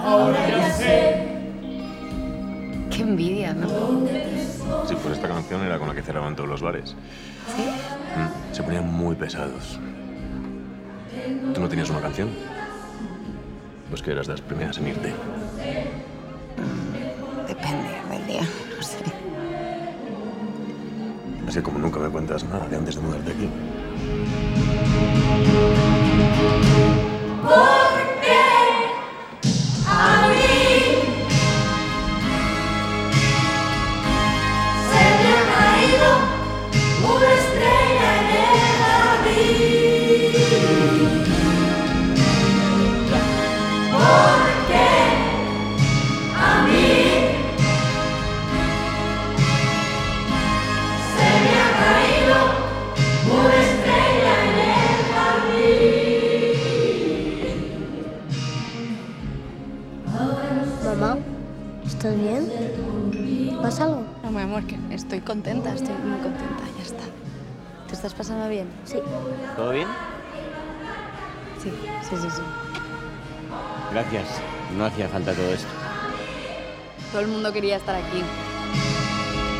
Qué envidia, ¿no? Si por esta canción era con la que cerraban todos los bares. ¿Sí? Se ponían muy pesados. ¿Tú no tenías una canción? Pues que eras de las primeras en irte. Depende del día, no sé. Es que como nunca me cuentas nada de antes de mudarte aquí. Mamá, ¿estás bien? ¿Pasa algo? No, mi amor, que estoy contenta, estoy muy contenta, ya está. ¿Te estás pasando bien? Sí. ¿Todo bien? Sí. Gracias. No hacía falta todo esto. Todo el mundo quería estar aquí.